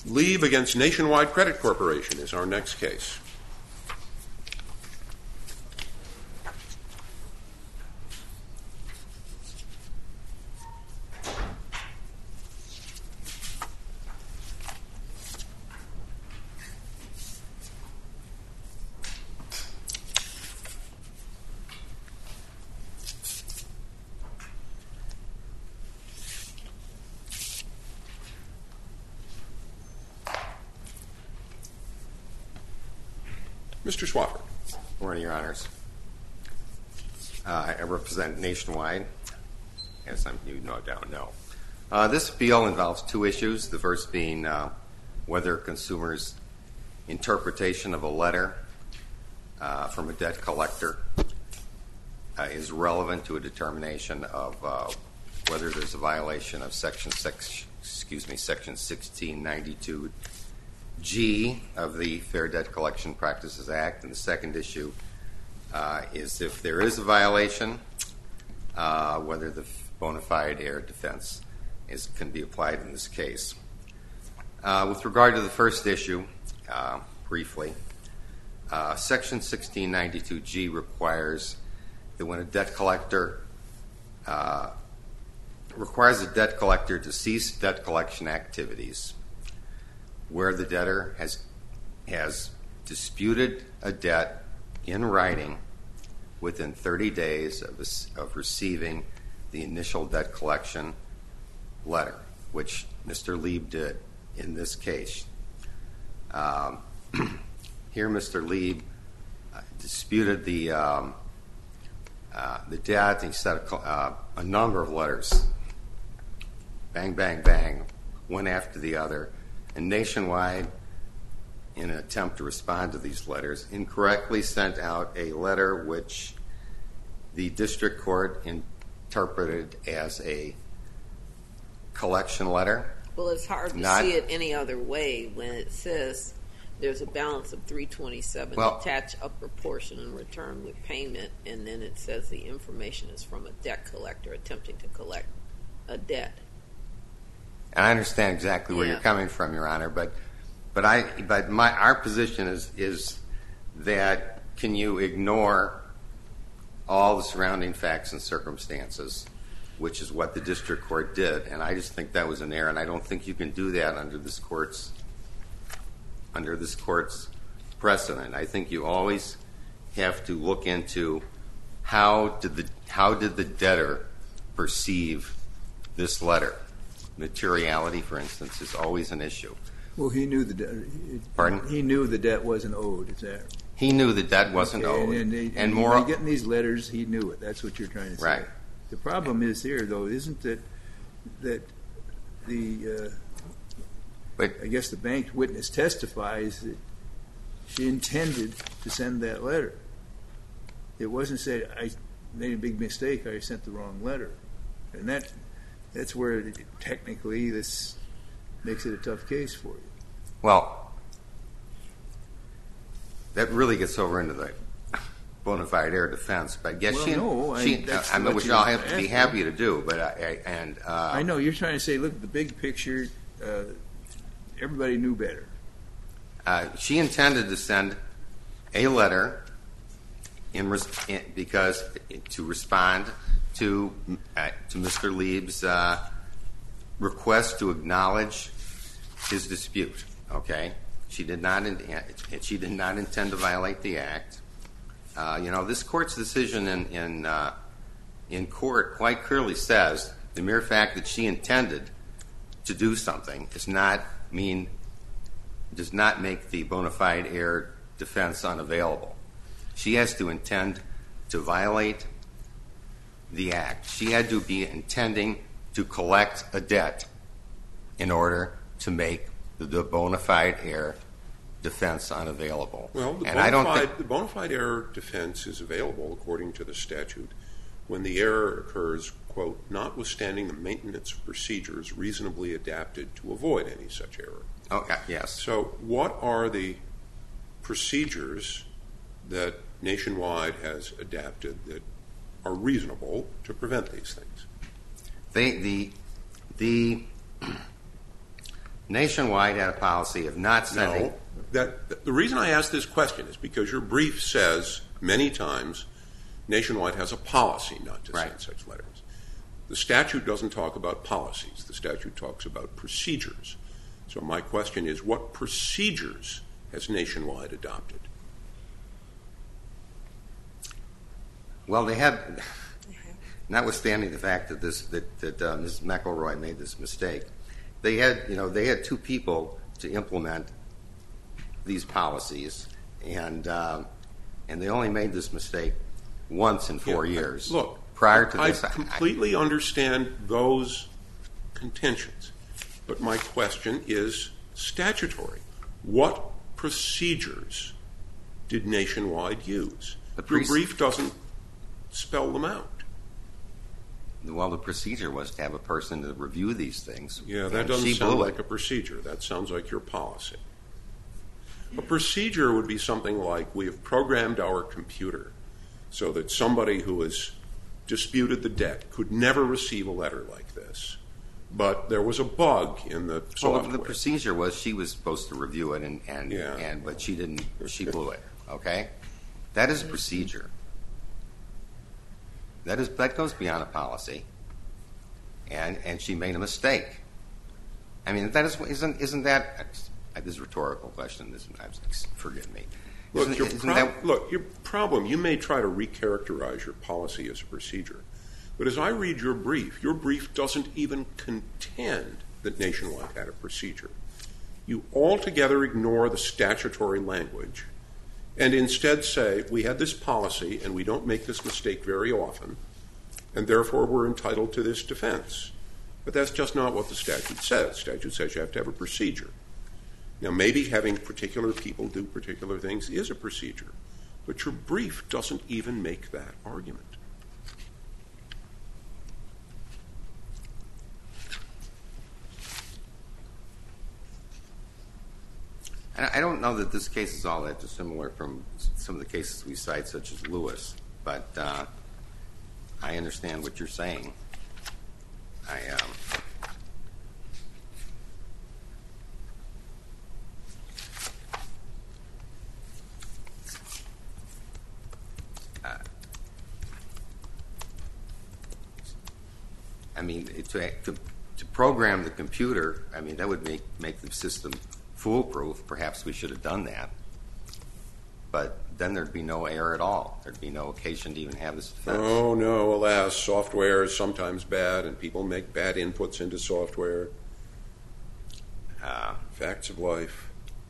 Lieb against Nationwide Credit Corporation is our next case. Mr. Swofford. Good morning, Your Honors. I represent Nationwide, as some of you no doubt know. This appeal involves two issues, the first being whether a consumer's interpretation of a letter from a debt collector is relevant to a determination of whether there's a violation of Section 1692G of the Fair Debt Collection Practices Act. And the second issue is if there is a violation, whether the bona fide error defense can be applied in this case. With regard to the first issue, briefly, Section 1692G requires that when a debt collector requires a debt collector to cease debt collection activities where the debtor has disputed a debt in writing within 30 days of receiving the initial debt collection letter, which Mr. Lieb did in this case. Here Mr. Lieb disputed the debt. He sent a number of letters, bang, bang, bang, one after the other. And Nationwide, in an attempt to respond to these letters, incorrectly sent out a letter which the district court interpreted as a collection letter. Well, it's hard to see it any other way when it says there's a balance of $327, attach upper portion and return with payment, and then it says the information is from a debt collector attempting to collect a debt. And I understand exactly where you're coming from, Your Honor, but our position is that can you ignore all the surrounding facts and circumstances, which is what the district court did, and I just think that was an error, and I don't think you can do that under this court's precedent. I think you always have to look into how did the debtor perceive this letter. Materiality, for instance, is always an issue. Well, he knew the debt. Pardon? He knew the debt wasn't owed. Is that? He knew the debt wasn't owed, and more. Getting these letters, he knew it. That's what you're trying to say. Right. The problem is here, though, isn't it that the I guess the bank witness testifies that she intended to send that letter. It wasn't said, I made a big mistake, I sent the wrong letter. And that's where technically this makes it a tough case for you. Well, that really gets over into the bona fide error defense, but I guess which I'll have to be happy to do. But I know you're trying to say, look at the big picture. Everybody knew better. She intended to send a letter to respond to Mr. Lieb's request to acknowledge his dispute. Okay, she did not intend to violate the act. This court's decision in court quite clearly says the mere fact that she intended to do something does not make the bona fide error defense unavailable. She has to intend to violate the act. She had to be intending to collect a debt in order to make the bona fide error defense unavailable. Well, the bona fide error defense is available according to the statute when the error occurs, quote, notwithstanding the maintenance of procedures reasonably adapted to avoid any such error. Okay, yes. So what are the procedures that Nationwide has adapted that are reasonable to prevent these things? Nationwide had a policy of not sending... No. The reason I ask this question is because your brief says many times Nationwide has a policy not to send such letters. The statute doesn't talk about policies. The statute talks about procedures. So my question is, what procedures has Nationwide adopted? Well, they had, notwithstanding the fact that Mrs. McElroy made this mistake, they had two people to implement these policies, and they only made this mistake once in 4 years. Look, prior to this, I completely understand those contentions, but my question is statutory. What procedures did Nationwide use? Your brief doesn't spell them out. Well, the procedure was to have a person to review these things. Yeah, that doesn't sound like a procedure. That sounds like your policy. A procedure would be something like, we have programmed our computer so that somebody who has disputed the debt could never receive a letter like this. But there was a bug in the software. Well, the procedure was she was supposed to review it, but she didn't. She blew it. Okay, that is a procedure. That goes beyond a policy, and she made a mistake. I mean, isn't that this is a rhetorical question? Forgive me. Look, your problem. You may try to recharacterize your policy as a procedure, but as I read your brief doesn't even contend that Nationwide had a procedure. You altogether ignore the statutory language and instead say, we had this policy and we don't make this mistake very often, and therefore we're entitled to this defense. But that's just not what the statute says. The statute says you have to have a procedure. Now, maybe having particular people do particular things is a procedure, but your brief doesn't even make that argument. I don't know that this case is all that dissimilar from some of the cases we cite, such as Lewis, but I understand what you're saying. I mean, to program the computer, I mean, that would make the system foolproof. Perhaps we should have done that. But then there'd be no error at all. There'd be no occasion to even have this defense. Oh, no, alas, software is sometimes bad, and people make bad inputs into software. Facts of life.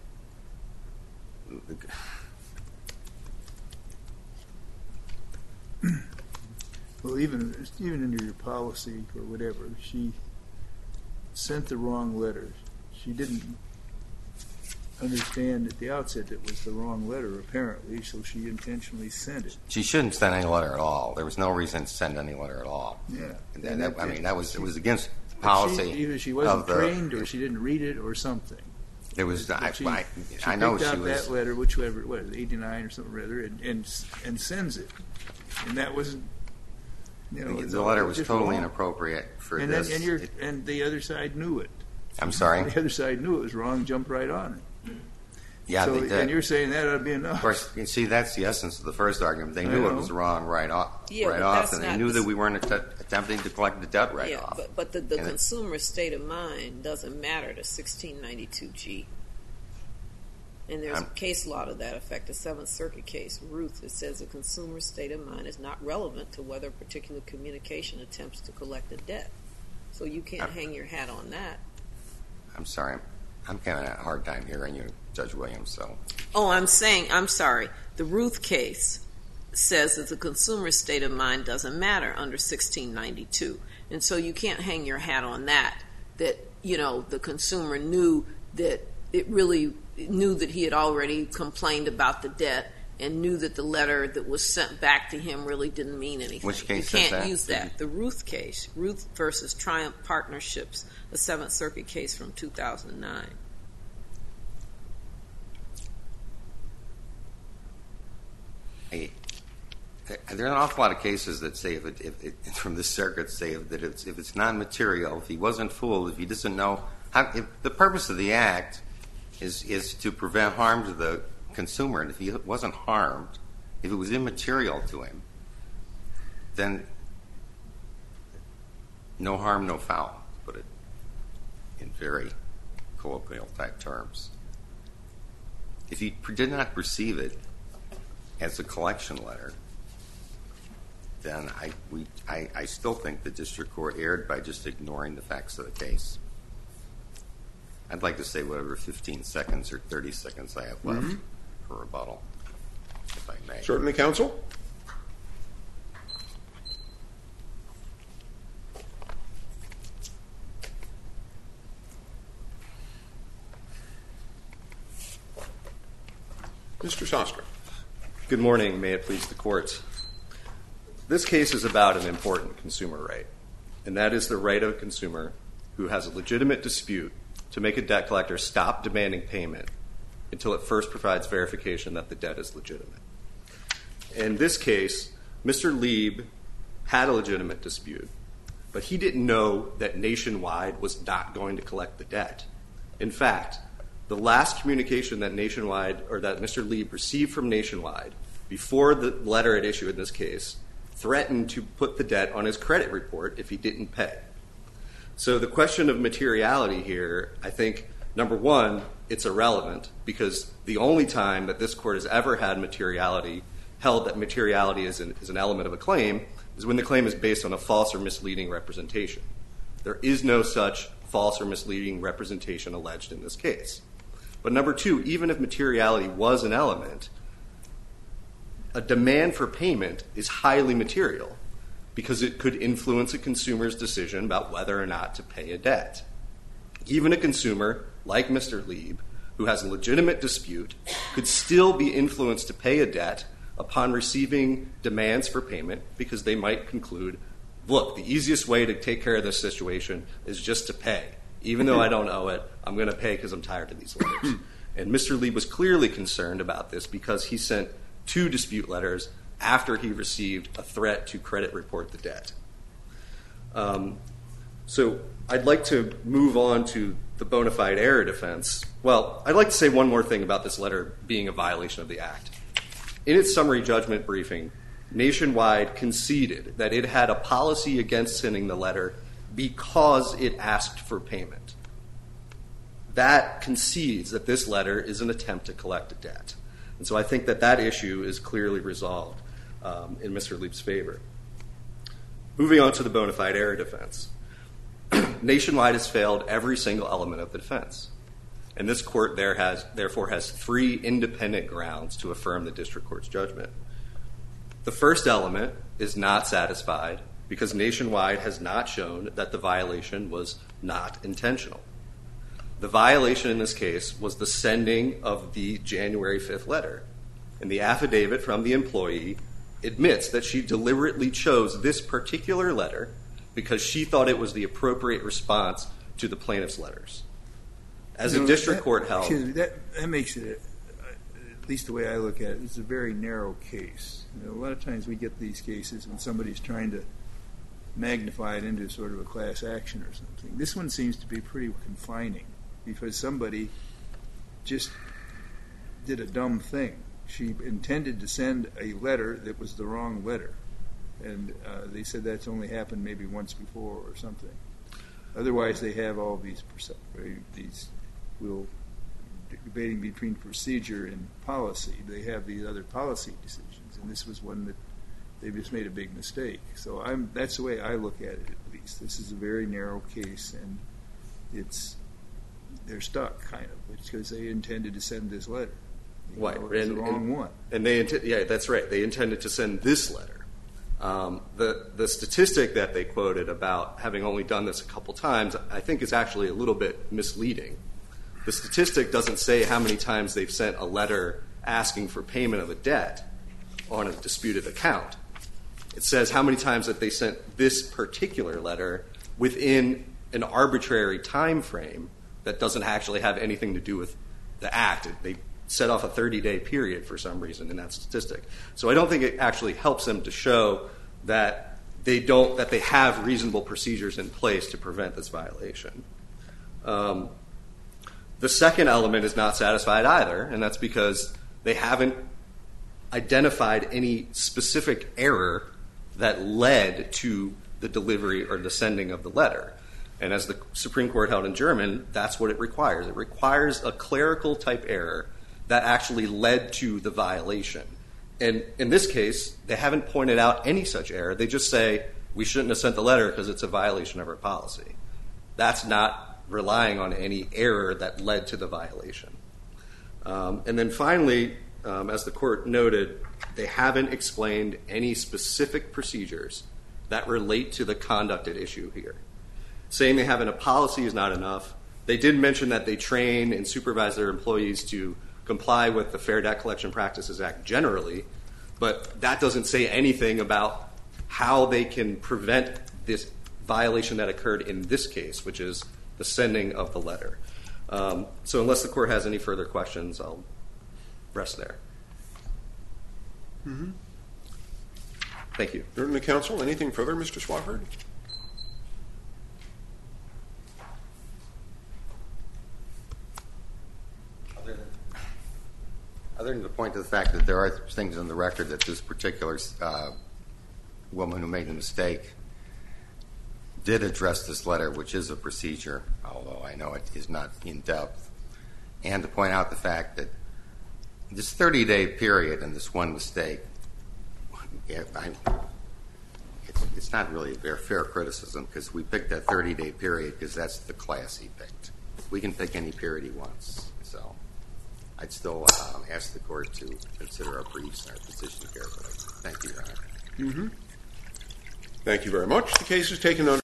Well, even under your policy or whatever, she sent the wrong letters. She didn't understand at the outset it was the wrong letter, apparently, so she intentionally sent it. She shouldn't send any letter at all. There was no reason to send any letter at all. Yeah. It was against policy. Either she wasn't trained, or she didn't read it, or something. There was. I know she was. That letter, whichever, 89 or something rather, and sends it, and that wasn't. The letter was totally inappropriate for this. And the other side knew it. I'm sorry? The other side knew it was wrong, jumped right on it. Yeah, they did. And you're saying that ought to be enough. Of course, you see, that's the essence of the first argument. They knew it was wrong right off, and they knew that we weren't attempting to collect the debt off. But the consumer state of mind doesn't matter to 1692G. And there's a case law to that effect, a Seventh Circuit case, Ruth, that says a consumer state of mind is not relevant to whether a particular communication attempts to collect a debt. So you can't hang your hat on that. I'm sorry. I'm having a hard time hearing you, Judge Williams. So. Oh, I'm sorry. The Ruth case says that the consumer state of mind doesn't matter under 1692. And so you can't hang your hat on that the consumer knew that it really knew that he had already complained about the debt and knew that the letter that was sent back to him really didn't mean anything. Which case you can't use that. The Ruth case, Ruth versus Triumph Partnerships, a Seventh Circuit case from 2009. There are an awful lot of cases that say, from this circuit, say that if it's non-material, if he wasn't fooled, if he doesn't know The purpose of the Act is to prevent harm to the consumer, and if he wasn't harmed, if it was immaterial to him, then no harm, no foul, to put it in very colloquial type terms. If he did not receive it as a collection letter, then I still think the district court erred by just ignoring the facts of the case. I'd like to say whatever 15 seconds or 30 seconds I have left for rebuttal, if I may. Certainly, counsel. Mr. Sostra. Good morning. May it please the court. This case is about an important consumer right, and that is the right of a consumer who has a legitimate dispute to make a debt collector stop demanding payment until it first provides verification that the debt is legitimate. In this case, Mr. Lieb had a legitimate dispute, but he didn't know that Nationwide was not going to collect the debt. In fact, the last communication that Mr. Lieb received from Nationwide before the letter at issue in this case threatened to put the debt on his credit report if he didn't pay. So the question of materiality here, I think, number one, it's irrelevant because the only time that this court has ever had held that materiality is an element of a claim is when the claim is based on a false or misleading representation. There is no such false or misleading representation alleged in this case. But number two, even if materiality was an element, a demand for payment is highly material because it could influence a consumer's decision about whether or not to pay a debt. Even a consumer, like Mr. Lieb, who has a legitimate dispute, could still be influenced to pay a debt upon receiving demands for payment because they might conclude, look, the easiest way to take care of this situation is just to pay. Even though I don't owe it, I'm going to pay because I'm tired of these letters. And Mr. Lieb was clearly concerned about this because he sent 2 dispute letters after he received a threat to credit report the debt. So I'd like to move on to the bona fide error defense. Well, I'd like to say one more thing about this letter being a violation of the Act. In its summary judgment briefing, Nationwide conceded that it had a policy against sending the letter because it asked for payment. That concedes that this letter is an attempt to collect a debt. And so I think that issue is clearly resolved in Mr. Lieb's favor. Moving on to the bona fide error defense. Nationwide has failed every single element of the defense. And this court therefore has 3 independent grounds to affirm the district court's judgment. The first element is not satisfied because Nationwide has not shown that the violation was not intentional. The violation in this case was the sending of the January 5th letter. And the affidavit from the employee admits that she deliberately chose this particular letter because she thought it was the appropriate response to the plaintiff's letters. As a district court held... Excuse me, that makes it, at least the way I look at it, it's a very narrow case. A lot of times we get these cases when somebody's trying to magnify it into sort of a class action or something. This one seems to be pretty confining because somebody just did a dumb thing. She intended to send a letter that was the wrong letter. And they said that's only happened maybe once before or something. Otherwise, they have all these debating between procedure and policy. They have these other policy decisions, and this was one that they just made a big mistake. So that's the way I look at it, at least. This is a very narrow case, and they're stuck, kind of, because they intended to send this letter. Right. It's the wrong one. And yeah, that's right. They intended to send this letter. The statistic that they quoted about having only done this a couple times, I think is actually a little bit misleading. The statistic doesn't say how many times they've sent a letter asking for payment of a debt on a disputed account. It says how many times that they sent this particular letter within an arbitrary time frame that doesn't actually have anything to do with the act. They set off a 30-day period for some reason in that statistic. So I don't think it actually helps them to show that they have reasonable procedures in place to prevent this violation. The second element is not satisfied either, and that's because they haven't identified any specific error that led to the delivery or the sending of the letter. And as the Supreme Court held in German, that's what it requires. It requires a clerical type error that actually led to the violation. And in this case, they haven't pointed out any such error. They just say, we shouldn't have sent the letter because it's a violation of our policy. That's not relying on any error that led to the violation. And then finally, as the court noted, they haven't explained any specific procedures that relate to the conduct at issue here. Saying they have a policy is not enough. They did mention that they train and supervise their employees to comply with the Fair Debt Collection Practices Act generally, but that doesn't say anything about how they can prevent this violation that occurred in this case, which is the sending of the letter. So unless the court has any further questions, I'll rest there. Mm-hmm. Thank you. Certainly, counsel. Anything further, Mr. Swafford? Other than to point to the fact that there are things in the record that this particular woman who made a mistake did address this letter, which is a procedure, although I know it is not in depth, and to point out the fact that this 30-day period and this one mistake, it's not really a fair criticism because we picked that 30-day period because that's the class he picked. We can pick any period he wants. So I'd still ask the court to consider our briefs and our position carefully. Thank you, Your Honor. Mm-hmm. Thank you very much. The case is taken under